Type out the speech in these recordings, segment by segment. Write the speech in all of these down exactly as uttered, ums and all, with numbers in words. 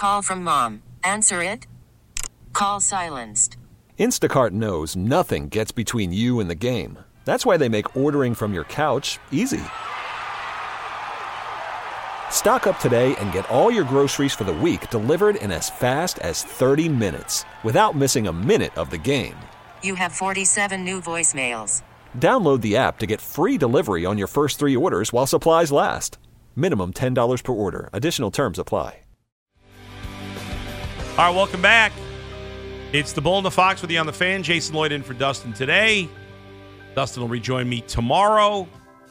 Call from mom. Answer it. Call silenced. Instacart knows nothing gets between you and the game. That's why they make ordering from your couch easy. Stock up today and get all your groceries for the week delivered in as fast as thirty minutes without missing a minute of the game. You have forty-seven new voicemails. Download the app to get free delivery on your first three orders while supplies last. Minimum ten dollars per order. Additional terms apply. All right, welcome back. It's the Bull and the Fox with you on the Fan. Jason Lloyd in for Dustin today. Dustin will rejoin me tomorrow.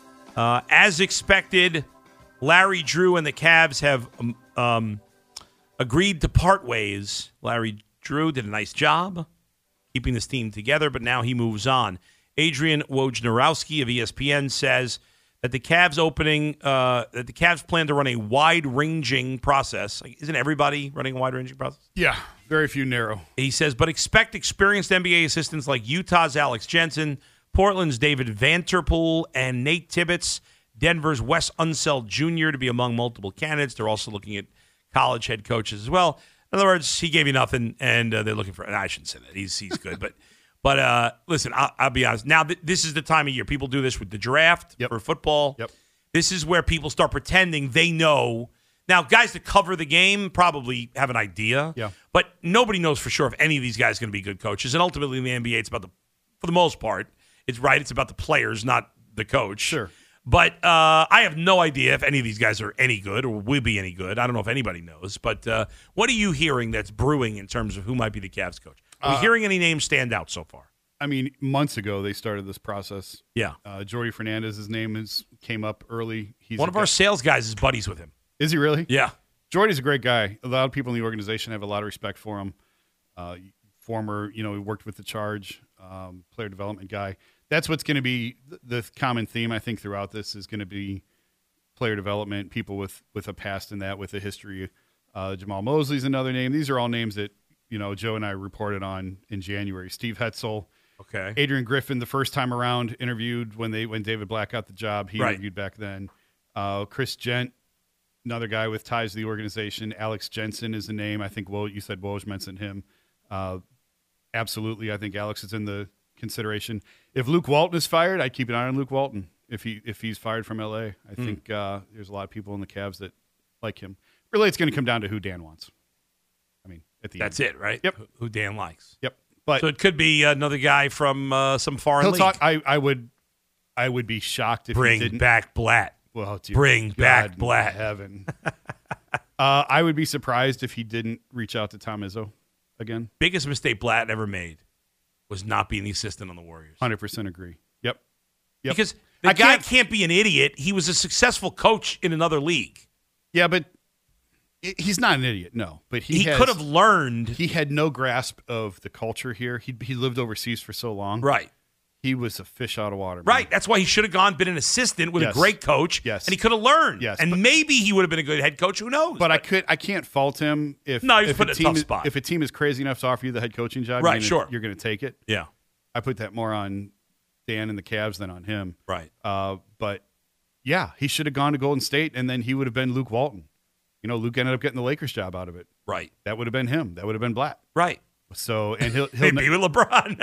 Uh, as expected, Larry Drew and the Cavs have um, um, agreed to part ways. Larry Drew did a nice job keeping this team together, but now he moves on. Adrian Wojnarowski of E S P N says that the Cavs opening, uh, that the Cavs plan to run a wide-ranging process. Like, isn't everybody running a wide-ranging process? Yeah, very few narrow. He says, but expect experienced N B A assistants like Utah's Alex Jensen, Portland's David Vanterpool, and Nate Tibbetts, Denver's Wes Unseld Junior to be among multiple candidates. They're also looking at college head coaches as well. In other words, he gave you nothing, and uh, they're looking for. And I shouldn't say that. He's he's good, but but uh, listen, I'll, I'll be honest. Now th- this is the time of year people do this with the draft yep. for football. Yep. This is where people start pretending they know. Now, guys that cover the game probably have an idea. Yeah. But nobody knows for sure if any of these guys are going to be good coaches. And ultimately, in the N B A, it's about the for the most part, it's right. It's about the players, not the coach. Sure. But uh, I have no idea if any of these guys are any good or will be any good. I don't know if anybody knows. But uh, what are you hearing that's brewing in terms of who might be the Cavs coach? Are we Uh, hearing any names stand out so far? I mean, months ago they started this process. Yeah. Uh, Jordy Fernandez's name is came up early. He's One of our sales guys is buddies with him. Is he really? Yeah. Jordy's a great guy. A lot of people in the organization have a lot of respect for him. Uh, former, you know, he worked with the Charge, um, player development guy. That's what's going to be the common theme, I think, throughout this is going to be player development, people with, with a past in that, with a history. Uh, Jamal Mosley's another name. These are all names that, you know, Joe and I reported on in January. Steve Hetzel. Okay. Adrian Griffin, the first time around, interviewed when they when David Black got the job. He right. interviewed back then. Uh, Chris Gent, another guy with ties to the organization. Alex Jensen is the name. I think Woj, you said Woj mentioned him. Uh, absolutely, I think Alex is in the consideration. If Luke Walton is fired, I'd keep an eye on Luke Walton. If he if he's fired from L A, I mm. think uh, there's a lot of people in the Cavs that like him. Really, it's going to come down to who Dan wants. I mean, at the That's end. it, right? Yep. Who Dan likes. Yep. But so it could be another guy from uh, some foreign he'll league. talk. I, I would, I would be shocked if Bring he didn't. back Blatt. Well, dear Bring God back in Blatt. Heaven. uh, I would be surprised if he didn't reach out to Tom Izzo again. Biggest mistake Blatt ever made was not being the assistant on the Warriors. one hundred percent agree. Yep. Yep. Because the I guy can't, can't be an idiot. He was a successful coach in another league. Yeah, but he's not an idiot, no. But he he has, could have learned. He had no grasp of the culture here. He he lived overseas for so long. Right. He was a fish out of water. Man. Right. That's why he should have gone, been an assistant with yes. a great coach. Yes. And he could have learned. Yes. And but, maybe he would have been a good head coach. Who knows? But, but I could I can't fault him if, no, he was if put a in a team tough is, spot. if a team is crazy enough to offer you the head coaching job, right, you're gonna, sure. you're going to take it. Yeah. I put that more on Dan and the Cavs than on him. Right. Uh, but, yeah, he should have gone to Golden State, and then he would have been Luke Walton. You know, Luke ended up getting the Lakers job out of it. Right. That would have been him. That would have been Blatt. Right. So, and he'll he'll He'd be with LeBron.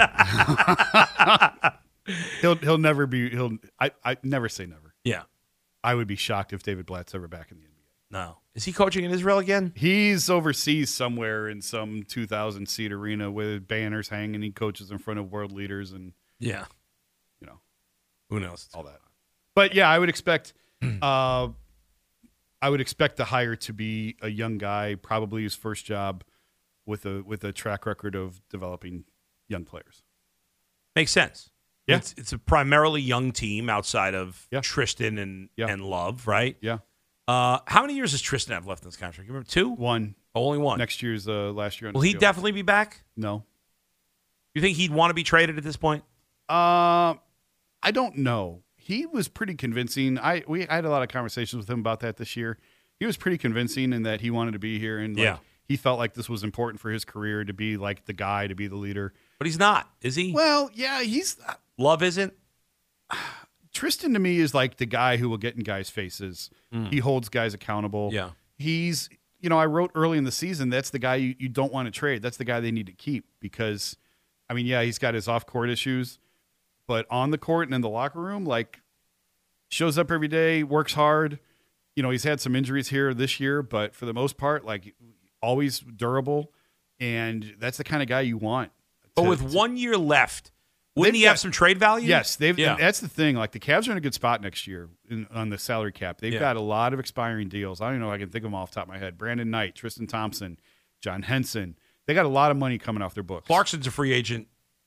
he'll he'll never be he'll I, I never say never. Yeah. I would be shocked if David Blatt's ever back in the N B A. No. Is he coaching in Israel again? He's overseas somewhere in some two thousand seat arena with banners hanging. He coaches in front of world leaders and Yeah. you know, who knows? all that. But yeah, I would expect uh I would expect the hire to be a young guy, probably his first job with a with a track record of developing young players. Makes sense. Yeah. It's, it's a primarily young team outside of Yeah. Tristan and, Yeah. and Love, right? Yeah. Uh, how many years does Tristan have left in this contract? You remember two? One. Oh, only one. Next year's uh, last year. On Will his he deal. definitely be back? No. You think he'd want to be traded at this point? Uh, I don't know. He was pretty convincing. I we I had a lot of conversations with him about that this year. He was pretty convincing in that he wanted to be here and like, Yeah. he felt like this was important for his career to be like the guy, to be the leader. But he's not, is he? Well, yeah, he's uh, Love isn't? Tristan to me is like the guy who will get in guys' faces. Mm. He holds guys accountable. Yeah. He's you know, I wrote early in the season, that's the guy you, you don't want to trade. That's the guy they need to keep because, I mean, yeah, he's got his off-court issues, but on the court and in the locker room, like, shows up every day, works hard. You know, he's had some injuries here this year, but for the most part, like, always durable, and that's the kind of guy you want. But to, with to, one year left, wouldn't he got, have some trade value? Yes, they've. Yeah. That's the thing. Like the Cavs are in a good spot next year in, on the salary cap. They've Yeah. got a lot of expiring deals. I don't even know if I can think of them off the top of my head. Brandon Knight, Tristan Thompson, John Henson. They got a lot of money coming off their books. Clarkson's a free agent.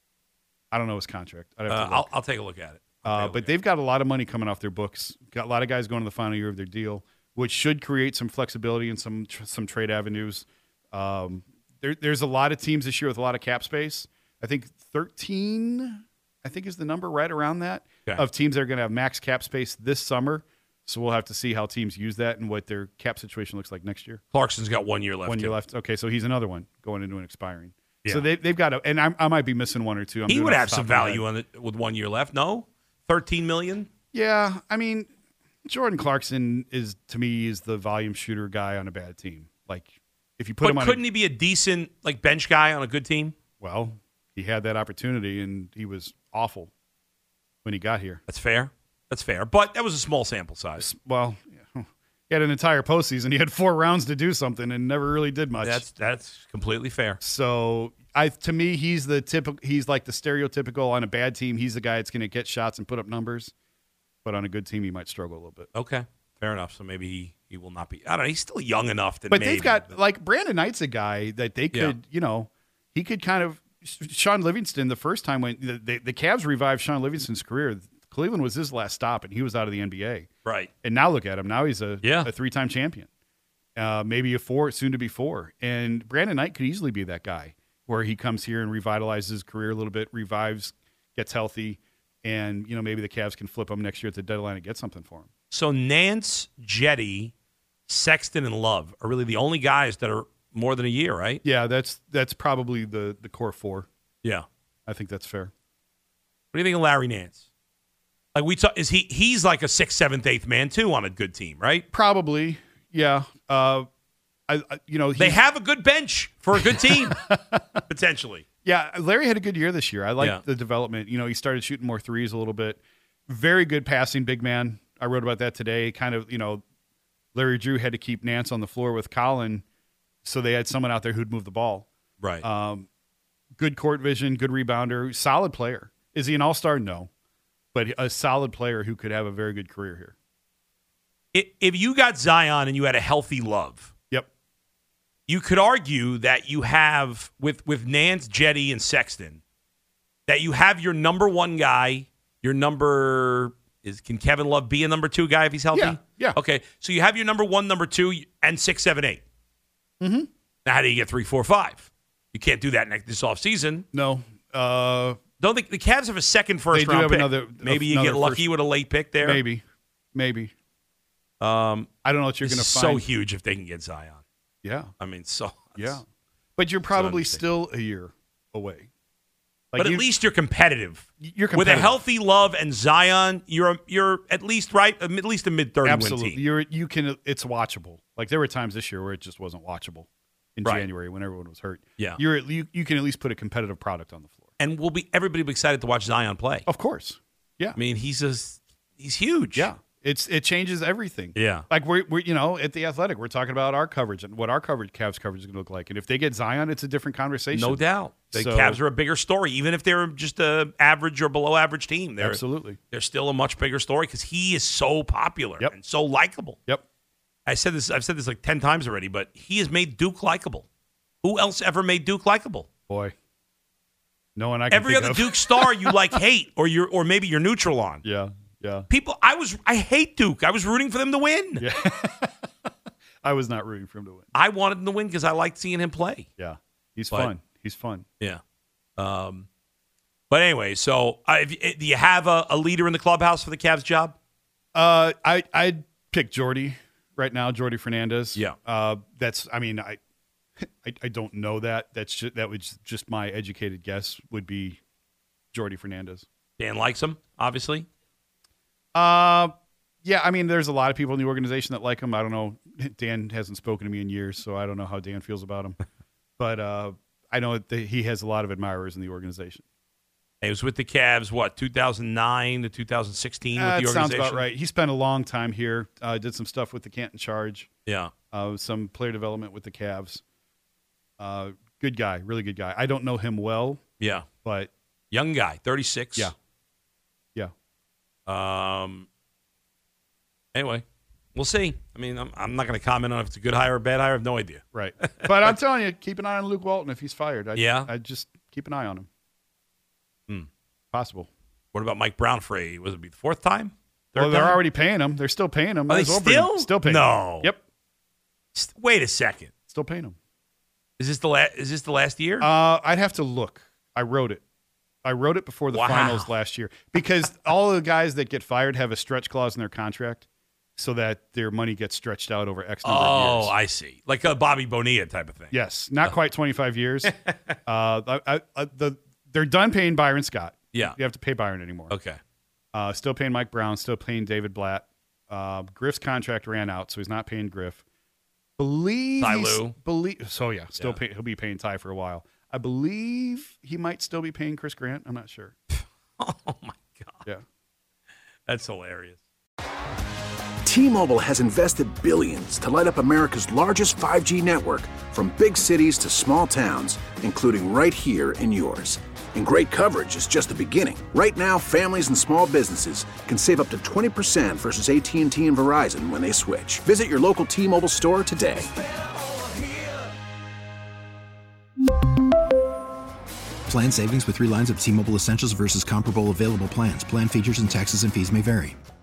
I don't know his contract. I'd have Uh, to look. I'll, I'll take a look at it. Uh, but they've got a lot of money coming off their books. Got a lot of guys going to the final year of their deal, which should create some flexibility and some tr- some trade avenues. Um, there, there's a lot of teams this year with a lot of cap space. I think thirteen, I think is the number right around that, Okay. of teams that are going to have max cap space this summer. So we'll have to see how teams use that and what their cap situation looks like next year. Clarkson's got one year left. One year too. left. Okay, so he's another one going into an expiring. Yeah. So they, they've got a, and I, I might be missing one or two. I'm He doing would off have the some top of my head. value on it with one year left. No, thirteen million. Yeah, I mean, Jordan Clarkson is to me is the volume shooter guy on a bad team. Like if you put But him on, couldn't a, he be a decent like bench guy on a good team? well, he had that opportunity and he was awful when he got here. That's fair. That's fair. But that was a small sample size. Well, he had an entire postseason. He had four rounds to do something and never really did much. That's that's completely fair. So I to me he's the typical. He's like the stereotypical on a bad team. He's the guy that's going to get shots and put up numbers. But on a good team, he might struggle a little bit. Okay, fair enough. So maybe he, he will not be. I don't know. He's still young enough that. But maybe, they've got but- like Brandon Knight's a guy that they could, Yeah. you know, he could kind of. Sean Livingston, the first time when the, the, the Cavs revived Sean Livingston's career, Cleveland was his last stop, and he was out of the N B A. right. And now look at him. Now he's a, Yeah. a three-time champion, uh, maybe a four, soon to be four. And Brandon Knight could easily be that guy where he comes here and revitalizes his career a little bit, revives, gets healthy, and you know maybe the Cavs can flip him next year at the deadline and get something for him. So Nance, Jetty, Sexton, and Love are really the only guys that are more than a year, right? Yeah, that's that's probably the the core four. Yeah. I think that's fair. What do you think of Larry Nance? Like we talk, is he? He's like a sixth, seventh, eighth man too on a good team, right? Probably, yeah. Uh, I, I you know They he's- have a good bench for a good team, potentially. Yeah, Larry had a good year this year. I like Yeah. the development. You know, he started shooting more threes a little bit. Very good passing, big man. I wrote about that today. Kind of, you know, Larry Drew had to keep Nance on the floor with Colin, so they had someone out there who'd move the ball. Right. Um, good court vision, good rebounder, solid player. Is he an all-star? No. But a solid player who could have a very good career here. I- if you got Zion and you had a healthy Love, Yep. you could argue that you have with with Nance, Jetty, and Sexton, that you have your number one guy, your number is can Kevin Love be a number two guy if he's healthy? Yeah, yeah. Okay, so you have your number one, number two, and six, seven, eight. Mm-hmm. Now, how do you get three, four, five? You can't do that next this offseason. No. Uh, Don't think the Cavs have a second first They do round have pick. another- Maybe you another get lucky first- with a late pick there. maybe. Maybe. Um, I don't know what you're it's going to so find. huge if they can get Zion. Yeah. I mean, so Yeah. But you're probably interesting. still a year away. Like but at you- least you're competitive. You're With a competitive. healthy Love and Zion, you're you're at least right, at least a mid thirty win Absolutely. team. You're you can it's watchable. Like there were times this year where it just wasn't watchable in Right. January when everyone was hurt. Yeah. You're you, you can at least put a competitive product on the floor. And we'll be everybody will be excited to watch Zion play. Of course. Yeah. I mean, he's a, he's huge. Yeah. It's it changes everything. Yeah. Like we're, we're you know at the Athletic we're talking about our coverage and what our coverage Cavs coverage is going to look like. And if they get Zion, it's a different conversation. No doubt. The So- Cavs are a bigger story, even if they're just a average or below average team. They're Absolutely. they're still a much bigger story because he is so popular Yep. and so likable. Yep. I said this. I've said this like ten times already, but he has made Duke likable. Who else ever made Duke likable? Boy. No one I can Every think other of. Duke star you like hate or you're or maybe you're neutral on. Yeah. Yeah. People, I was I hate Duke. I was rooting for them to win. Yeah. I was not rooting for him to win. I wanted him to win because I liked seeing him play. Yeah. He's But- fun. He's fun. Yeah. Um, but anyway, so uh, if, if, do you have a, a leader in the clubhouse for the Cavs job? Uh, I I'd pick Jordy right now, Jordy Fernandez. Yeah. Uh, that's I mean I, I I don't know that. That's just, that was just my educated guess would be Jordy Fernandez. Dan likes him, obviously. Uh, Yeah, I mean, there's a lot of people in the organization that like him. I don't know. Dan hasn't spoken to me in years, so I don't know how Dan feels about him. But uh, I know that he has a lot of admirers in the organization. He was with the Cavs, what, two thousand nine to two thousand sixteen Uh, with the that organization? sounds about right. He spent a long time here. Uh, did some stuff with the Canton Charge. Yeah. Uh, some player development with the Cavs. Uh, good guy, really good guy. I don't know him well. Yeah. But young guy, thirty-six. Yeah. Yeah. Um. Anyway, we'll see. I mean, I'm, I'm not going to comment on if it's a good hire or a bad hire. I have no idea. Right. But I'm telling you, keep an eye on Luke Walton if he's fired. I, Yeah? I just keep an eye on him. Hmm. Possible. What about Mike Brown for a, was it be the fourth time? Third Well, they're time? already paying him. They're still paying him. Are Might they as well bring still? him. Still paying him. No. Yep. St- Wait a second. Still paying him. Is this the last? Is this the last year? Uh, I'd have to look. I wrote it. I wrote it before the Wow. finals last year because all the guys that get fired have a stretch clause in their contract so that their money gets stretched out over X number of oh, years. I see. Like a Bobby Bonilla type of thing. Yes, not quite twenty-five years. uh, I, I, I, the, they're done paying Byron Scott. Yeah. You have to pay Byron anymore. Okay. Uh, still paying Mike Brown, still paying David Blatt. Uh, Griff's contract ran out, so he's not paying Griff. Believe Ty he's- Lue. Believe so. Yeah, still Yeah. Pay, he'll be paying Ty for a while. I believe he might still be paying Chris Grant. I'm not sure. Oh my God. Yeah. That's hilarious. T-Mobile has invested billions to light up America's largest five G network, from big cities to small towns, including right here in yours. And great coverage is just the beginning. Right now, families and small businesses can save up to twenty percent versus A T and T and Verizon when they switch. Visit your local T-Mobile store today. Plan savings with three lines of T-Mobile Essentials versus comparable available plans. Plan features and taxes and fees may vary.